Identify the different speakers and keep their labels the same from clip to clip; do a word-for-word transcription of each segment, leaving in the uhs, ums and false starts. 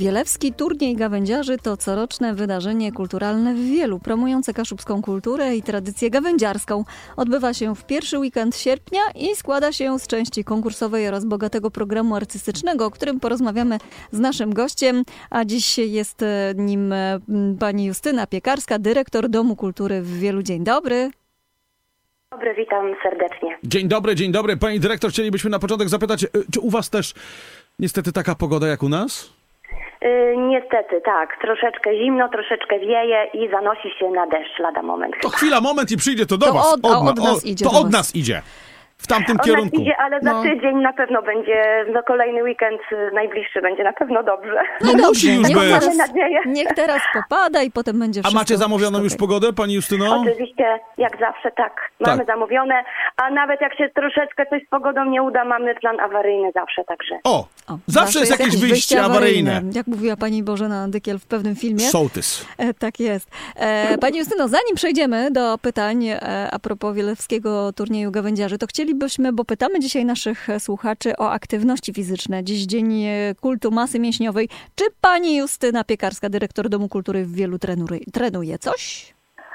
Speaker 1: Wielewski Turniej Gawędziarzy to coroczne wydarzenie kulturalne w Wielu, promujące kaszubską kulturę i tradycję gawędziarską. Odbywa się w pierwszy weekend sierpnia i składa się z części konkursowej oraz bogatego programu artystycznego, o którym porozmawiamy z naszym gościem, a dziś jest nim pani Justyna Piekarska, dyrektor Domu Kultury w Wielu. Dzień dobry.
Speaker 2: Dobry, witam serdecznie.
Speaker 3: Dzień dobry, dzień dobry. Pani dyrektor, chcielibyśmy na początek zapytać, czy u was też niestety taka pogoda jak u nas?
Speaker 2: Yy, niestety, tak. Troszeczkę zimno, troszeczkę wieje i zanosi się na deszcz lada moment.
Speaker 3: To chwila, moment i przyjdzie to do
Speaker 1: To
Speaker 3: was.
Speaker 1: od, od, od nas
Speaker 3: o,
Speaker 1: idzie.
Speaker 3: To
Speaker 1: do
Speaker 3: od
Speaker 1: was.
Speaker 3: nas idzie. W tamtym
Speaker 2: Od
Speaker 3: kierunku.
Speaker 2: nas idzie, ale za
Speaker 1: No.
Speaker 2: tydzień na pewno będzie, no kolejny weekend y, najbliższy będzie na pewno dobrze.
Speaker 3: No
Speaker 1: dobrze,
Speaker 3: musi już
Speaker 1: niech
Speaker 3: być.
Speaker 1: teraz,
Speaker 2: Mamy nadzieję.
Speaker 1: niech teraz popada i potem będzie
Speaker 3: A
Speaker 1: wszystko.
Speaker 3: macie zamówioną już
Speaker 1: wszystko
Speaker 3: pogodę, pani Justyno?
Speaker 2: Oczywiście, jak zawsze, tak. Mamy
Speaker 3: Tak.
Speaker 2: zamówione, a nawet jak się troszeczkę coś z pogodą nie uda, mamy plan awaryjny zawsze, także.
Speaker 3: O,
Speaker 1: O,
Speaker 3: zawsze jest jakieś wyjście awaryjne.
Speaker 1: Jak mówiła pani Bożena Dykiel w pewnym filmie.
Speaker 3: Sołtys.
Speaker 1: E, tak jest. E, pani Justyno, zanim przejdziemy do pytań e, a propos Wielewskiego Turnieju Gawędziarzy, to chcielibyśmy, bo pytamy dzisiaj naszych słuchaczy o aktywności fizyczne. Dziś Dzień Kultu Masy Mięśniowej. Czy pani Justyna Piekarska, dyrektor Domu Kultury w Wielu, trenuje, trenuje coś?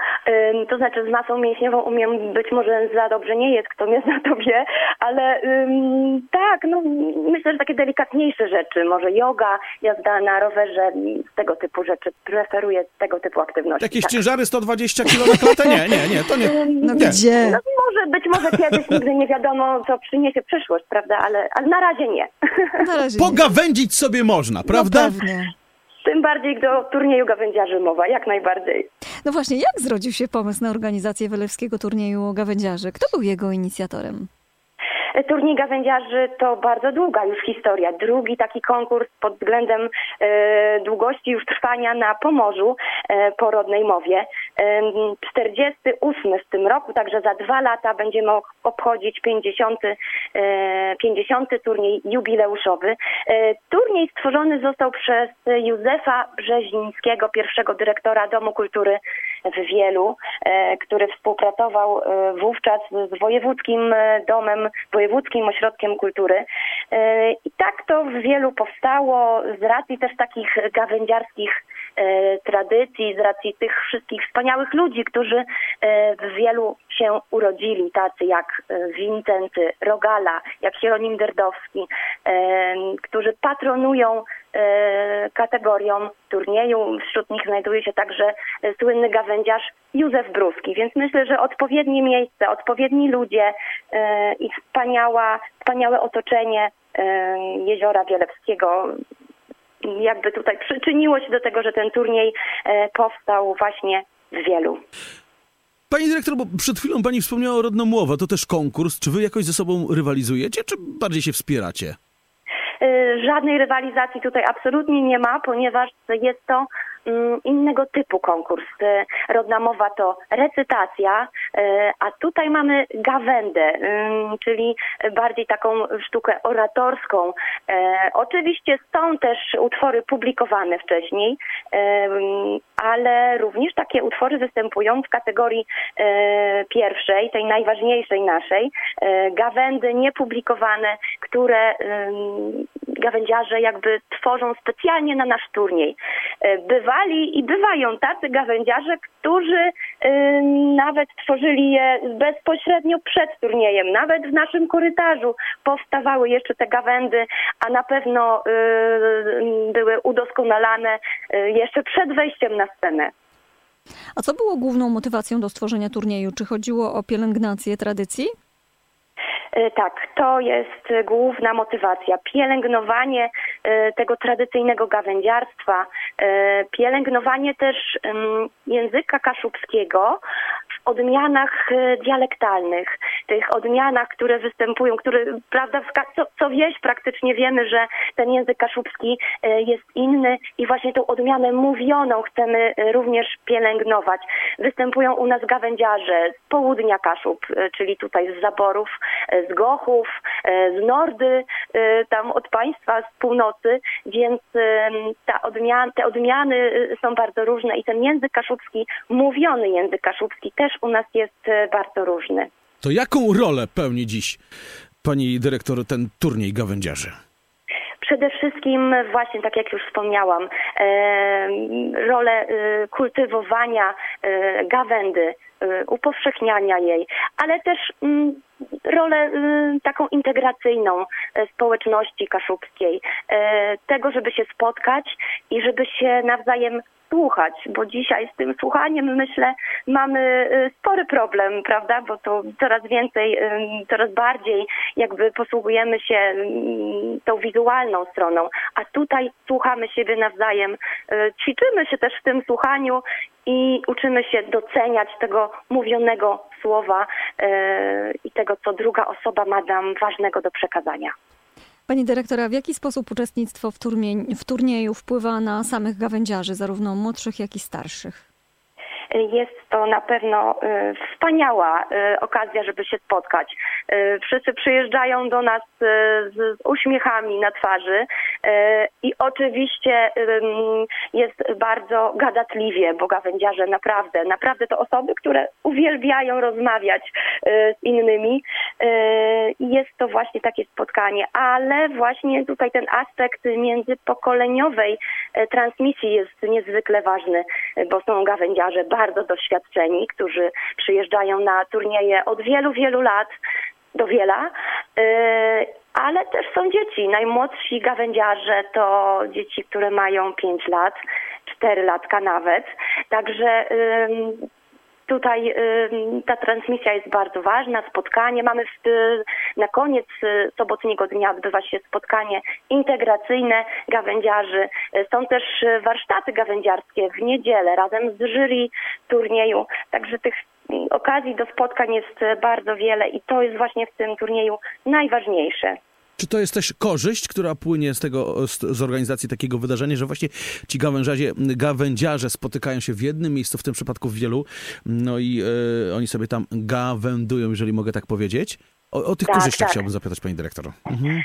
Speaker 2: Ym, To znaczy z masą mięśniową umiem, być może za dobrze nie jest, kto mnie zna to wie, ale ym, tak, no myślę, że takie delikatniejsze rzeczy, może yoga, jazda na rowerze, tego typu rzeczy, preferuję tego typu aktywności.
Speaker 3: Jakieś
Speaker 2: tak.
Speaker 3: ciężary sto dwadzieścia kilo na klatę? Nie, nie, nie, to nie.
Speaker 1: No
Speaker 3: nie.
Speaker 1: gdzie?
Speaker 2: No może, być może kiedyś, nigdy nie wiadomo, co przyniesie przyszłość, prawda, ale, ale na razie nie.
Speaker 1: Na razie nie.
Speaker 3: Pogawędzić sobie można, prawda?
Speaker 1: No pewnie.
Speaker 2: Tym bardziej do turnieju gawędziarzy mowa, jak najbardziej.
Speaker 1: No właśnie, jak zrodził się pomysł na organizację Wielewskiego Turnieju Gawędziarzy? Kto był jego inicjatorem?
Speaker 2: Turniej gawędziarzy to bardzo długa już historia. Drugi taki konkurs pod względem e, długości już trwania na Pomorzu e, po rodnej mowie. E, czterdziesty ósmy w tym roku, także za dwa lata będziemy obchodzić pięćdziesiąty, e, pięćdziesiąty turniej jubileuszowy. E, turniej stworzony został przez Józefa Brzezińskiego, pierwszego dyrektora Domu Kultury w Wielu, e, który współpracował e, wówczas z Wojewódzkim Domem, Wojewódzkim Ośrodkiem Kultury. E, I tak to w Wielu powstało z racji też takich gawędziarskich e, tradycji, z racji tych wszystkich wspaniałych ludzi, którzy e, w Wielu się urodzili, tacy jak e, Wincenty Rogala, jak Hieronim Derdowski, e, którzy patronują e, kategorią turnieju. Wśród nich znajduje się także e, słynny gawędziarz Józef Bruski, więc myślę, że odpowiednie miejsce, odpowiedni ludzie e, i wspaniała, wspaniałe otoczenie e, Jeziora Wielewskiego jakby tutaj przyczyniło się do tego, że ten turniej e, powstał właśnie w Wielu.
Speaker 3: Pani dyrektor, bo przed chwilą pani wspomniała o Rodnomłowa, to też konkurs. Czy wy jakoś ze sobą rywalizujecie, czy bardziej się wspieracie?
Speaker 2: E, żadnej rywalizacji tutaj absolutnie nie ma, ponieważ jest to innego typu konkurs. Rodna mowa to recytacja, a tutaj mamy gawędę, czyli bardziej taką sztukę oratorską. Oczywiście są też utwory publikowane wcześniej, ale również takie utwory występują w kategorii pierwszej, tej najważniejszej naszej. Gawędy niepublikowane, które gawędziarze jakby tworzą specjalnie na nasz turniej. Bywali i bywają tacy gawędziarze, którzy y, nawet tworzyli je bezpośrednio przed turniejem. Nawet w naszym korytarzu powstawały jeszcze te gawędy, a na pewno y, były udoskonalane y, jeszcze przed wejściem na scenę.
Speaker 1: A co było główną motywacją do stworzenia turnieju? Czy chodziło o pielęgnację tradycji?
Speaker 2: Tak, to jest główna motywacja. Pielęgnowanie tego tradycyjnego gawędziarstwa, pielęgnowanie też języka kaszubskiego w odmianach dialektalnych, tych odmianach, które występują, które, prawda, co, co wieś praktycznie wiemy, że ten język kaszubski jest inny i właśnie tą odmianę mówioną chcemy również pielęgnować. Występują u nas gawędziarze z południa Kaszub, czyli tutaj z Zaborów, z Gochów, z Nordy, tam od państwa z północy, więc ta odmian, te odmiany są bardzo różne i ten język kaszubski, mówiony język kaszubski też u nas jest bardzo różny.
Speaker 3: To jaką rolę pełni dziś pani dyrektor ten turniej gawędziarzy?
Speaker 2: przede wszystkim właśnie, tak jak już wspomniałam, rolę kultywowania gawędy, upowszechniania jej, ale też rolę taką integracyjną społeczności kaszubskiej, tego, żeby się spotkać i żeby się nawzajem słuchać, bo dzisiaj z tym słuchaniem, myślę, mamy spory problem, prawda, bo to coraz więcej, coraz bardziej jakby posługujemy się tą wizualną stroną, a tutaj słuchamy siebie nawzajem, ćwiczymy się też w tym słuchaniu i uczymy się doceniać tego mówionego słowa i tego, co druga osoba ma nam ważnego do przekazania.
Speaker 1: Pani dyrektora, w jaki sposób uczestnictwo w, turmie, w turnieju wpływa na samych gawędziarzy, zarówno młodszych, jak i starszych?
Speaker 2: Jest to na pewno y, wspaniała y, okazja, żeby się spotkać. Y, wszyscy przyjeżdżają do nas y, z, z uśmiechami na twarzy y, i oczywiście y, jest bardzo gadatliwie, bo gawędziarze naprawdę, naprawdę to osoby, które uwielbiają rozmawiać y, z innymi. Y, jest to właśnie takie spotkanie, ale właśnie tutaj ten aspekt międzypokoleniowej y, transmisji jest niezwykle ważny, y, bo są gawędziarze bardzo doświadczeni, którzy przyjeżdżają na turnieje od wielu, wielu lat do Wiela, ale też są dzieci. Najmłodsi gawędziarze to dzieci, które mają pięć lat, cztery latka nawet. Także tutaj ta transmisja jest bardzo ważna, spotkanie. Mamy w, na koniec sobotniego dnia odbywa się spotkanie integracyjne gawędziarzy. Są też warsztaty gawędziarskie w niedzielę razem z jury turnieju. Także tych okazji do spotkań jest bardzo wiele i to jest właśnie w tym turnieju najważniejsze.
Speaker 3: Czy to jest też korzyść, która płynie z tego, z, z organizacji takiego wydarzenia, że właśnie ci gawędziarze, gawędziarze spotykają się w jednym miejscu, w tym przypadku w Wielu, no i e, oni sobie tam gawędują, jeżeli mogę tak powiedzieć? O, o tych tak, korzyściach tak. Chciałbym zapytać pani dyrektor. Mhm.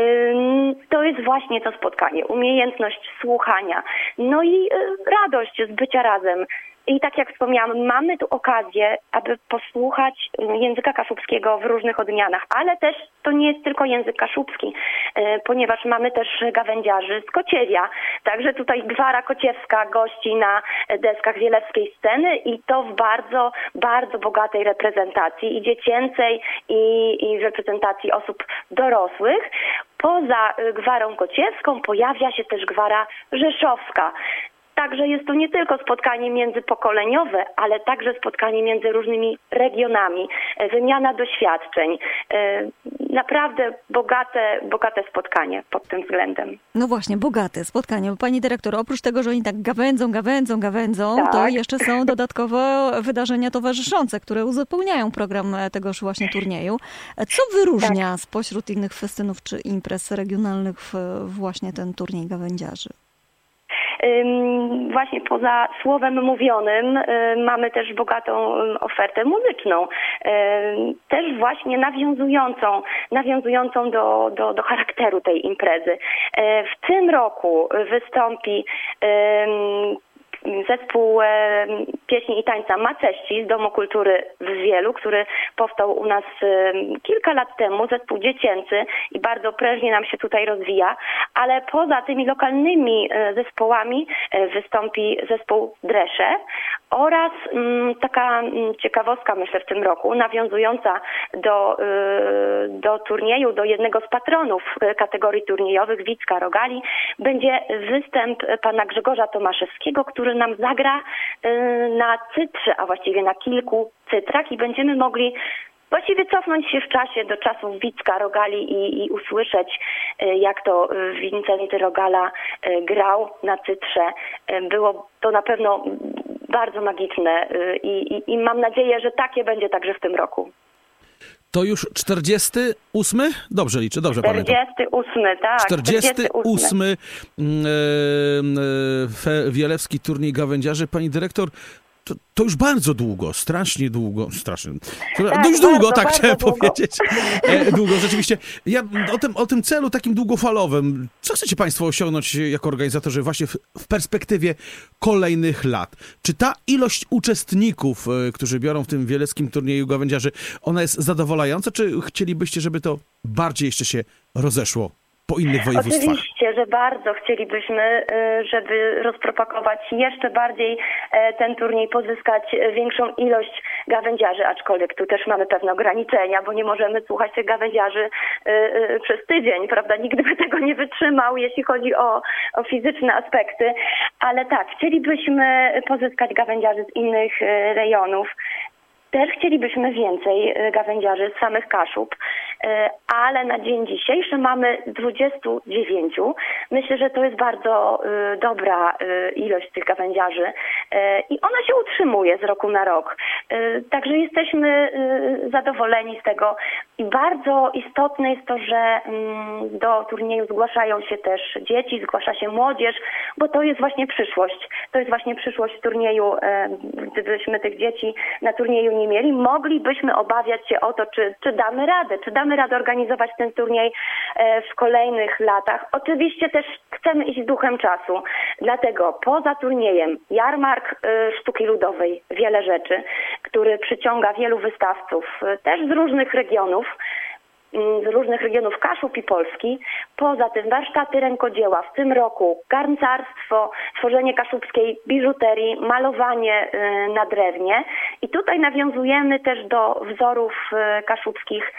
Speaker 2: To jest właśnie to spotkanie, umiejętność słuchania, no i radość z bycia razem. I tak jak wspomniałam, mamy tu okazję, aby posłuchać języka kaszubskiego w różnych odmianach, ale też to nie jest tylko język kaszubski, ponieważ mamy też gawędziarzy z Kociewia. Także tutaj Gwara Kociewska gości na deskach wielewskiej sceny i to w bardzo, bardzo bogatej reprezentacji i dziecięcej, i, i reprezentacji osób dorosłych. Poza Gwarą Kociewską pojawia się też Gwara Rzeszowska. Także jest to nie tylko spotkanie międzypokoleniowe, ale także spotkanie między różnymi regionami, wymiana doświadczeń. Naprawdę bogate, bogate spotkanie pod tym względem.
Speaker 1: No właśnie, bogate spotkanie. Bo pani dyrektor, oprócz tego, że oni tak gawędzą, gawędzą, gawędzą, tak. To jeszcze są dodatkowo wydarzenia towarzyszące, które uzupełniają program tegoż właśnie turnieju. Co wyróżnia tak. spośród innych festynów czy imprez regionalnych właśnie ten turniej gawędziarzy?
Speaker 2: Właśnie poza słowem mówionym mamy też bogatą ofertę muzyczną, też właśnie nawiązującą, nawiązującą do, do, do charakteru tej imprezy. W tym roku wystąpi zespół e, pieśni i tańca Maceści z Domu Kultury w Wielu, który powstał u nas e, kilka lat temu, zespół dziecięcy i bardzo prężnie nam się tutaj rozwija, ale poza tymi lokalnymi e, zespołami e, wystąpi zespół Dresze oraz m, taka m, ciekawostka, myślę, w tym roku, nawiązująca do, e, do turnieju, do jednego z patronów kategorii turniejowych, Wicka Rogali, będzie występ pana Grzegorza Tomaszewskiego, który nam zagra na cytrze, a właściwie na kilku cytrach i będziemy mogli właściwie cofnąć się w czasie do czasów Wicka Rogali i, i usłyszeć, jak to Wincenty Rogala grał na cytrze. Było to na pewno bardzo magiczne i, i, i mam nadzieję, że takie będzie także w tym roku.
Speaker 3: To już czterdziesty ósmy? Dobrze liczę, dobrze pamiętam.
Speaker 2: czterdziesty ósmy, tak.
Speaker 3: czterdziesty ósmy e, e, Wielewski Turniej Gawędziarzy. Pani dyrektor, to, to już bardzo długo, strasznie długo, strasznie. Tak, dość długo, bardzo, tak bardzo chciałem długo. powiedzieć. E, długo, rzeczywiście. Ja o tym, o tym celu takim długofalowym, co chcecie państwo osiągnąć jako organizatorzy właśnie w, w perspektywie kolejnych lat? Czy ta ilość uczestników, e, którzy biorą w tym Wieleckim Turnieju Gawędziarzy, ona jest zadowalająca, czy chcielibyście, żeby to bardziej jeszcze się rozeszło? po innych województwach?
Speaker 2: Oczywiście, że bardzo chcielibyśmy, żeby rozpropagować jeszcze bardziej ten turniej, pozyskać większą ilość gawędziarzy, aczkolwiek tu też mamy pewne ograniczenia, bo nie możemy słuchać tych gawędziarzy przez tydzień, prawda? Nikt by tego nie wytrzymał, jeśli chodzi o, o fizyczne aspekty, ale tak, chcielibyśmy pozyskać gawędziarzy z innych rejonów. Też chcielibyśmy więcej gawędziarzy z samych Kaszub, ale na dzień dzisiejszy mamy dwudziestu dziewięciu. Myślę, że to jest bardzo dobra ilość tych gawędziarzy i ona się utrzymuje z roku na rok. Także jesteśmy zadowoleni z tego i bardzo istotne jest to, że do turnieju zgłaszają się też dzieci, zgłasza się młodzież, bo to jest właśnie przyszłość. To jest właśnie przyszłość turnieju. Gdybyśmy tych dzieci na turnieju nie mieli, moglibyśmy obawiać się o to, czy, czy damy radę, czy damy radę organizować ten turniej w kolejnych latach. Oczywiście też chcemy iść z duchem czasu, dlatego poza turniejem jarmark sztuki ludowej, wiele rzeczy, który przyciąga wielu wystawców, też z różnych regionów, z różnych regionów Kaszub i Polski. Poza tym warsztaty rękodzieła, w tym roku garncarstwo, tworzenie kaszubskiej biżuterii, malowanie na drewnie. I tutaj nawiązujemy też do wzorów kaszubskich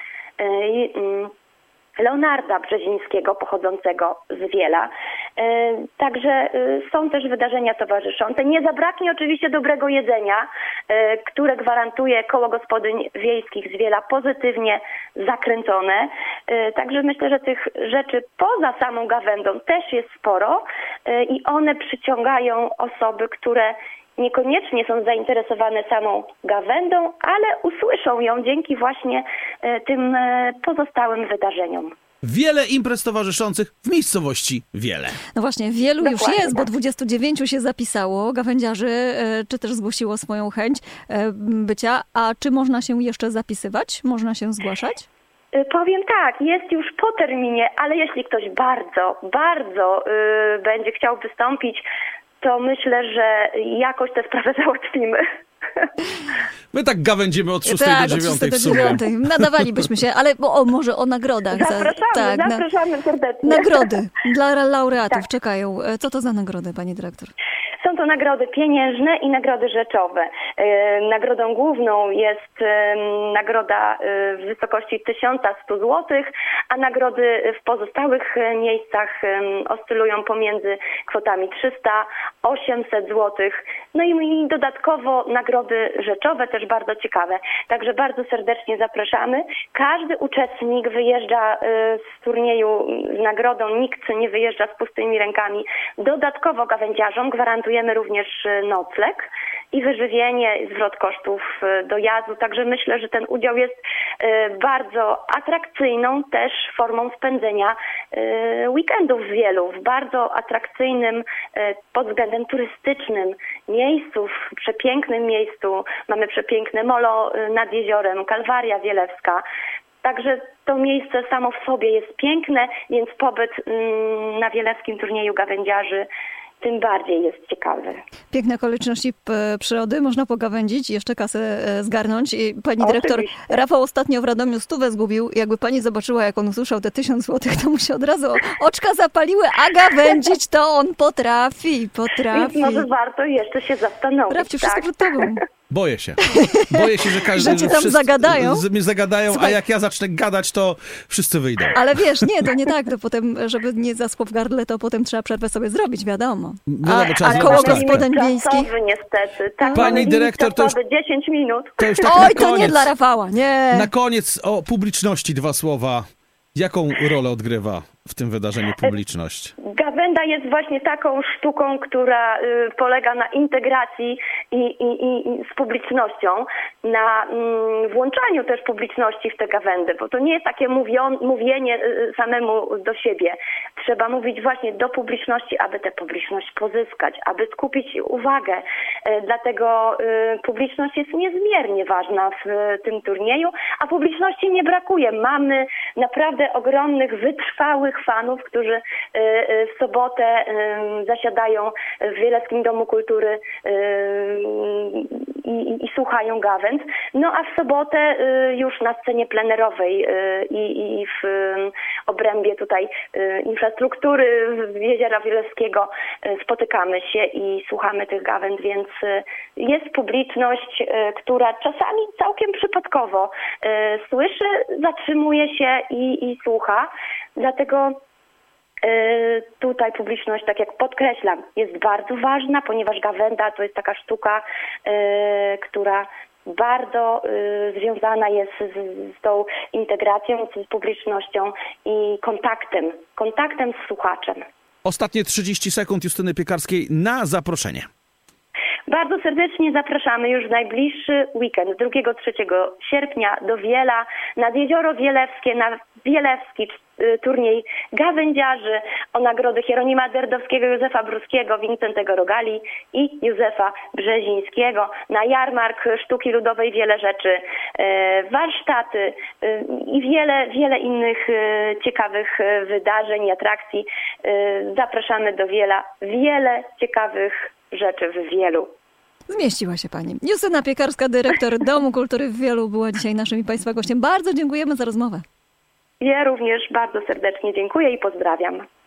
Speaker 2: Leonarda Brzezińskiego, pochodzącego z Wiela. Także są też wydarzenia towarzyszące. Nie zabraknie oczywiście dobrego jedzenia, które gwarantuje Koło Gospodyń Wiejskich z Wiela, pozytywnie zakręcone. Także myślę, że tych rzeczy poza samą gawędą też jest sporo i one przyciągają osoby, które niekoniecznie są zainteresowane samą gawędą, ale usłyszą ją dzięki właśnie tym pozostałym wydarzeniom.
Speaker 3: Wiele imprez towarzyszących w miejscowości Wiele.
Speaker 1: No właśnie, wielu
Speaker 2: Dokładnie
Speaker 1: już jest,
Speaker 2: tak.
Speaker 1: bo dwudziestu dziewięciu się zapisało gawędziarzy, czy też zgłosiło swoją chęć bycia. A czy można się jeszcze zapisywać? Można się zgłaszać?
Speaker 2: Powiem tak, jest już po terminie, ale jeśli ktoś bardzo, bardzo yy, będzie chciał wystąpić, to myślę, że jakoś tę sprawę załatwimy.
Speaker 3: My tak gawędzimy od szóstej
Speaker 1: tak,
Speaker 3: do dziewiątej w sumie.
Speaker 1: Nadawalibyśmy się, ale o, o może o nagrodach.
Speaker 2: Zapraszamy,
Speaker 1: za, tak,
Speaker 2: zapraszamy
Speaker 1: na,
Speaker 2: serdecznie.
Speaker 1: Nagrody dla laureatów
Speaker 2: Tak.
Speaker 1: czekają. Co to za nagrody, pani dyrektor?
Speaker 2: Są to nagrody pieniężne i nagrody rzeczowe. Nagrodą główną jest nagroda w wysokości tysiąc sto złotych, a nagrody w pozostałych miejscach oscylują pomiędzy kwotami trzysta do osiemset złotych. No i dodatkowo nagrody rzeczowe, też bardzo ciekawe. Także bardzo serdecznie zapraszamy. Każdy uczestnik wyjeżdża z turnieju z nagrodą, nikt nie wyjeżdża z pustymi rękami. Dodatkowo gawędziarzom gwarantujemy również nocleg i wyżywienie, zwrot kosztów dojazdu. Także myślę, że ten udział jest bardzo atrakcyjną też formą spędzenia weekendów w Wielu, w bardzo atrakcyjnym pod względem turystycznym miejscu, w przepięknym miejscu. Mamy przepiękne molo nad jeziorem, Kalwaria Wielewska. Także to miejsce samo w sobie jest piękne, więc pobyt na wielewskim turnieju gawędziarzy tym bardziej jest ciekawy.
Speaker 1: Piękne okoliczności przyrody, można pogawędzić, jeszcze kasę zgarnąć. I pani dyrektor,
Speaker 2: Oczywiście.
Speaker 1: Rafał ostatnio w Radomiu stówę zgubił. Jakby pani zobaczyła, jak on usłyszał te tysiąc złotych, to mu się od razu oczka zapaliły, a gawędzić to on potrafi, potrafi.
Speaker 2: Więc może warto jeszcze się zastanowić.
Speaker 1: Rafciu, wszystko
Speaker 2: tak.
Speaker 1: przed tobą.
Speaker 3: Boję się. Boję się, że każdy...
Speaker 1: Że cię tam
Speaker 3: wszyscy,
Speaker 1: zagadają?
Speaker 3: z- Mnie zagadają,
Speaker 1: Słuchaj.
Speaker 3: a jak ja zacznę gadać, to wszyscy wyjdą.
Speaker 1: Ale wiesz, nie, to nie tak, to potem, żeby nie zaschło w gardle, to potem trzeba przerwę sobie zrobić, wiadomo.
Speaker 3: Wiadomo,
Speaker 1: A,
Speaker 3: trzeba
Speaker 1: a
Speaker 3: zrobić
Speaker 1: koło
Speaker 3: tak.
Speaker 1: gospodyń
Speaker 2: Limit
Speaker 1: wiejskich?
Speaker 2: czasowy niestety. Tak,
Speaker 3: Pani
Speaker 2: mamy limit
Speaker 3: dyrektor, to już-
Speaker 2: czasowy, dziesięć minut.
Speaker 3: To już tak
Speaker 1: Oj,
Speaker 3: na
Speaker 1: to nie
Speaker 3: koniec.
Speaker 1: dla Rafała, nie.
Speaker 3: Na koniec o publiczności dwa słowa. Jaką rolę odgrywa w tym wydarzeniu publiczność?
Speaker 2: Gawęda jest właśnie taką sztuką, która y, polega na integracji i, i, i, i z publicznością, na mm, włączaniu też publiczności w te gawędy, bo to nie jest takie mówion, mówienie y, samemu do siebie. Trzeba mówić właśnie do publiczności, aby tę publiczność pozyskać, aby skupić uwagę. Y, dlatego y, publiczność jest niezmiernie ważna w y, tym turnieju, a publiczności nie brakuje. Mamy naprawdę ogromnych, wytrwałych fanów, którzy y, y, w sobotę y, zasiadają w Wielewskim Domu Kultury y, i, i, i słuchają gawęd. No a w sobotę y, już na scenie plenerowej y, i, i w y, obrębie tutaj infrastruktury Jeziora Wielewskiego spotykamy się i słuchamy tych gawęd, więc jest publiczność, która czasami całkiem przypadkowo słyszy, zatrzymuje się i, i słucha. Dlatego tutaj publiczność, tak jak podkreślam, jest bardzo ważna, ponieważ gawęda to jest taka sztuka, która bardzo związana jest z, z tą integracją, z publicznością i kontaktem, kontaktem z słuchaczem.
Speaker 3: Ostatnie trzydzieści sekund Justyny Piekarskiej na zaproszenie.
Speaker 2: Bardzo serdecznie zapraszamy już w najbliższy weekend, drugiego trzeciego sierpnia do Wiela, nad Jezioro Wielewskie, na Wielewski turniej gawędziarzy o nagrody Hieronima Derdowskiego, Józefa Bruskiego, Wincentego Rogali i Józefa Brzezińskiego. Na jarmark sztuki ludowej wiele rzeczy, warsztaty i wiele, wiele innych ciekawych wydarzeń i atrakcji. Zapraszamy do Wiela. Wiele ciekawych rzeczy w Wielu.
Speaker 1: Zmieściła się pani. Justyna Piekarska, dyrektor Domu Kultury w Wielu, była dzisiaj naszym i państwa gościem. Bardzo dziękujemy za rozmowę.
Speaker 2: Ja również bardzo serdecznie dziękuję i pozdrawiam.